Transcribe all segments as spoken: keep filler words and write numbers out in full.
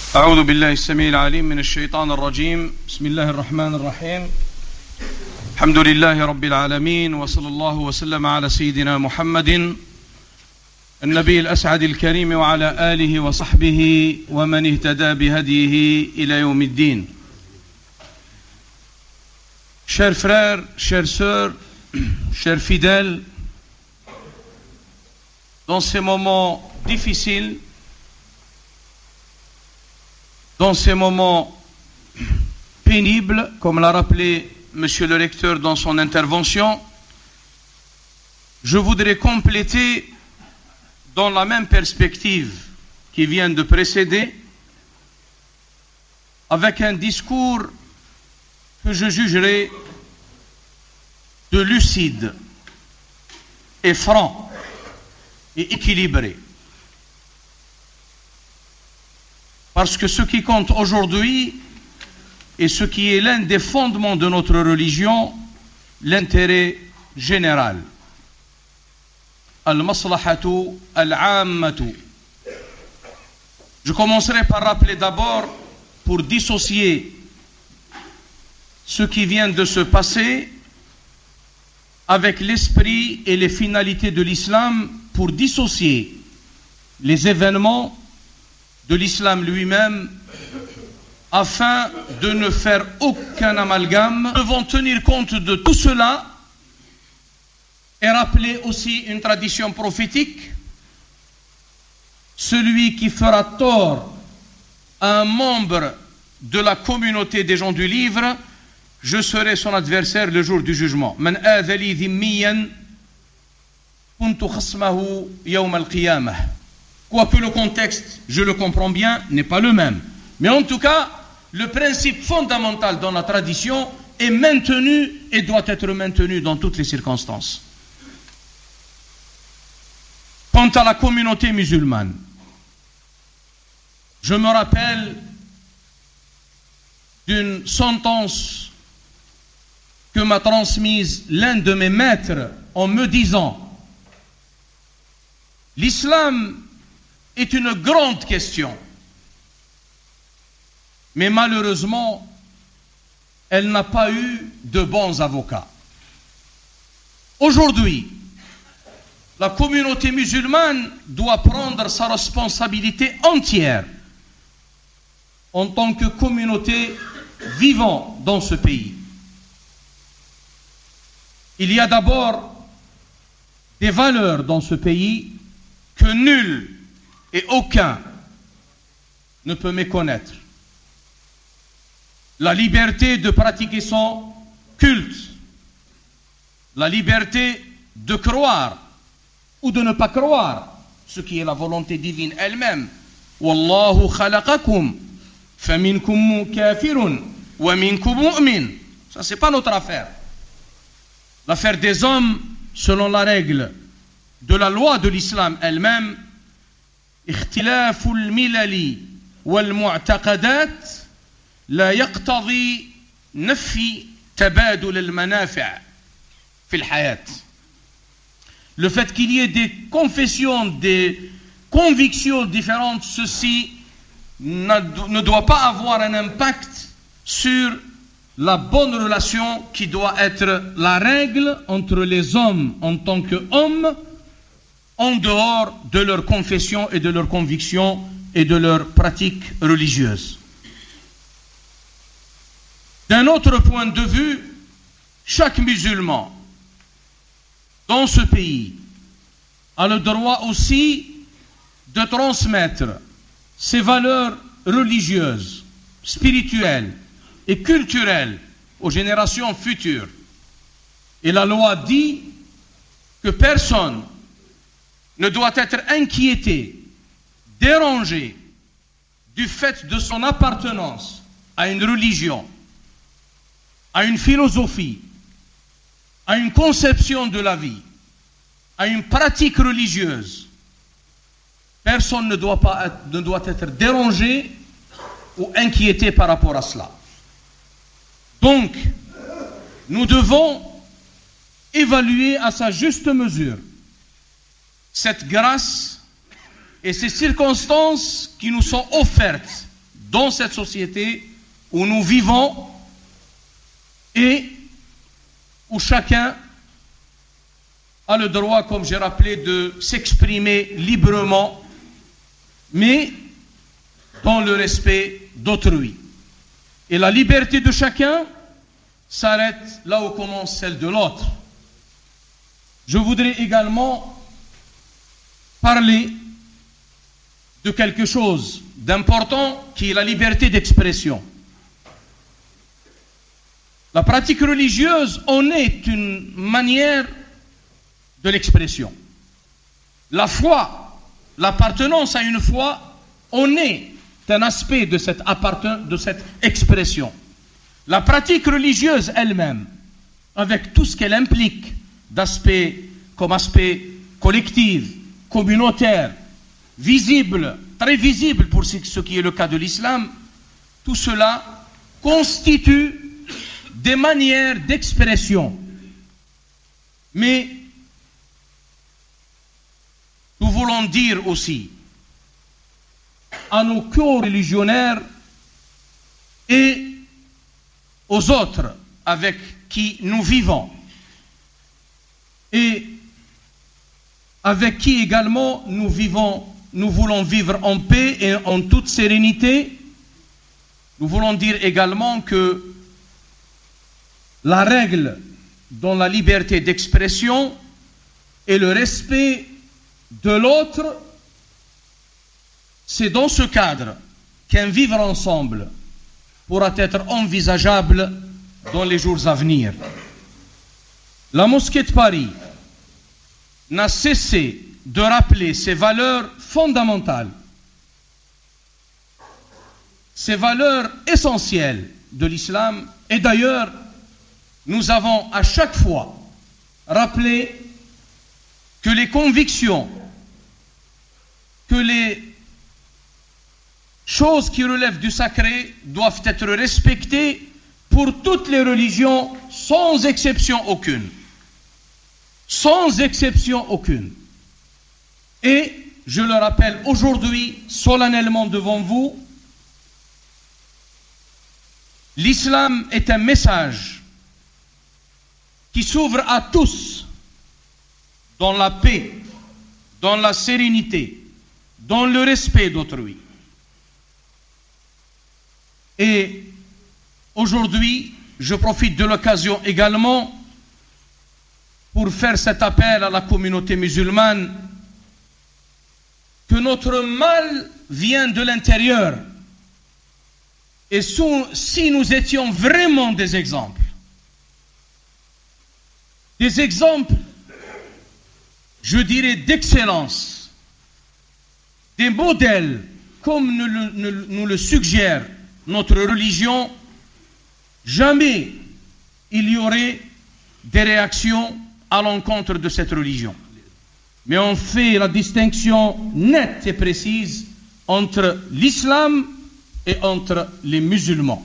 أعوذ بالله السميع العليم من الشيطان الرجيم. بسم الله الرحمن الرحيم. الحمد لله رب العالمين، وصلى الله وسلم على سيدنا محمد النبي الأسعد الكريم وعلى آله وصحبه ومن اهتدى بهديه إلى يوم الدين. Chers frères, chères sœurs, chers fidèles, dans ces moments difficiles, dans ces moments pénibles, comme l'a rappelé Monsieur le recteur dans son intervention, je voudrais compléter dans la même perspective qui vient de précéder, avec un discours que je jugerai de lucide et franc et équilibré. Parce que ce qui compte aujourd'hui et ce qui est l'un des fondements de notre religion, l'intérêt général. Al-maslahatu al-ammatu. Je commencerai par rappeler d'abord, pour dissocier ce qui vient de se passer avec l'esprit et les finalités de l'islam, pour dissocier les événements de l'islam lui-même, afin de ne faire aucun amalgame. Nous devons tenir compte de tout cela et rappeler aussi une tradition prophétique: celui qui fera tort à un membre de la communauté des gens du livre, je serai son adversaire le jour du jugement. Man aadali dhimmiyan kuntu khasmahu yawm al-qiyamah. Quoique le contexte, je le comprends bien, n'est pas le même. Mais en tout cas, le principe fondamental dans la tradition est maintenu et doit être maintenu dans toutes les circonstances. Quant à la communauté musulmane, je me rappelle d'une sentence que m'a transmise l'un de mes maîtres en me disant: l'islam est une grande question, mais malheureusement, elle n'a pas eu de bons avocats. Aujourd'hui, la communauté musulmane doit prendre sa responsabilité entière en tant que communauté vivant dans ce pays. Il y a d'abord des valeurs dans ce pays que nul et aucun ne peut méconnaître. La liberté de pratiquer son culte, la liberté de croire ou de ne pas croire, ce qui est la volonté divine elle-même. Wallahu khalaqakum faminkum kafirun wa minkum mu'min. Ça, c'est pas notre affaire. L'affaire des hommes, selon la règle de la loi de l'islam elle-même: اختلاف الملل والمعتقدات لا يقتضي نفي تبادل المنافع في الحياة. Le fait qu'il y ait des confessions, des convictions différentes, ceci ne doit pas avoir un impact sur la bonne relation qui doit être la règle entre les hommes en tant qu'hommes, en dehors de leur confession et de leurs convictions et de leurs pratiques religieuses. D'un autre point de vue, chaque musulman dans ce pays a le droit aussi de transmettre ses valeurs religieuses, spirituelles et culturelles aux générations futures. Et la loi dit que personne ne doit être inquiété, dérangé du fait de son appartenance à une religion, à une philosophie, à une conception de la vie, à une pratique religieuse. Personne ne doit pas être, ne doit être dérangé ou inquiété par rapport à cela. Donc, nous devons évaluer à sa juste mesure cette grâce et ces circonstances qui nous sont offertes dans cette société où nous vivons et où chacun a le droit, comme j'ai rappelé, de s'exprimer librement, mais dans le respect d'autrui. Et la liberté de chacun s'arrête là où commence celle de l'autre. Je voudrais également parler de quelque chose d'important qui est la liberté d'expression. La pratique religieuse en est une manière de l'expression. La foi, l'appartenance à une foi, en est un aspect de cette, apparten- de cette expression. La pratique religieuse elle-même, avec tout ce qu'elle implique d'aspect comme aspect collectif, communautaire, visible, très visible pour ce qui est le cas de l'islam, tout cela constitue des manières d'expression. Mais nous voulons dire aussi à nos co-religionnaires et aux autres avec qui nous vivons et avec qui également nous vivons, nous voulons vivre en paix et en toute sérénité. Nous voulons dire également que la règle dans la liberté d'expression et le respect de l'autre, c'est dans ce cadre qu'un vivre ensemble pourra être envisageable dans les jours à venir. La mosquée de Paris n'a cessé de rappeler ces valeurs fondamentales, ces valeurs essentielles de l'islam. Et d'ailleurs, nous avons à chaque fois rappelé que les convictions, que les choses qui relèvent du sacré doivent être respectées pour toutes les religions, sans exception aucune. Sans exception aucune. Et je le rappelle aujourd'hui, solennellement devant vous, l'islam est un message qui s'ouvre à tous dans la paix, dans la sérénité, dans le respect d'autrui. Et aujourd'hui, je profite de l'occasion également pour faire cet appel à la communauté musulmane que notre mal vient de l'intérieur. Et si nous étions vraiment des exemples, des exemples, je dirais, d'excellence, des modèles, comme nous le, nous le suggère notre religion, jamais il y aurait des réactions à l'encontre de cette religion. Mais on fait la distinction nette et précise entre l'islam et entre les musulmans.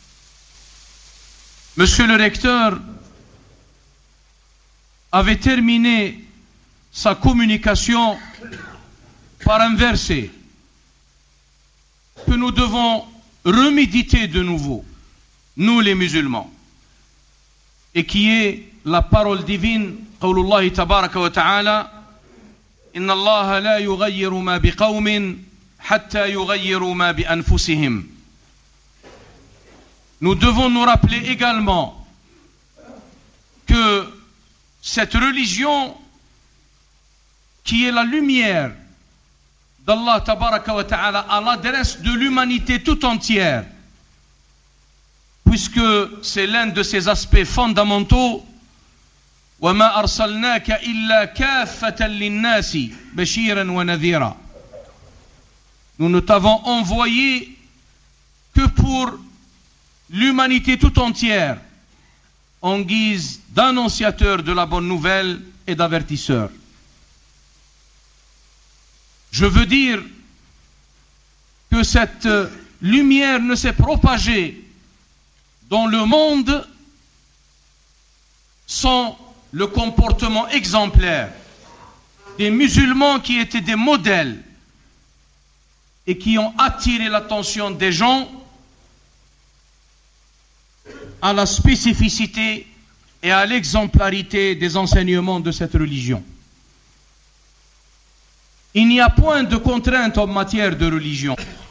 Monsieur le recteur avait terminé sa communication par un verset que nous devons reméditer de nouveau, nous les musulmans, et qui est la parole divine, قول الله تبارك وتعالى إن الله لا يغير ما بقوم حتى يغيروا ما بأنفسهم. Nous devons nous rappeler également que cette religion qui est la lumière d'Allah tabaraka wa ta'ala à l'adresse de l'humanité tout entière, puisque c'est l'un de ses aspects fondamentaux. وَمَا أَرْسَلْنَاكَ إِلَّا كَافَّةً لِلنَّاسِ بَشِيرًا وَنَذِيرًا. Nous ne t'avons envoyé que pour l'humanité tout entière, en guise d'annonciateur de la bonne nouvelle et d'avertisseur. Je veux dire que cette lumière ne s'est propagée dans le monde sans le comportement exemplaire des musulmans qui étaient des modèles et qui ont attiré l'attention des gens à la spécificité et à l'exemplarité des enseignements de cette religion. Il n'y a point de contrainte en matière de religion.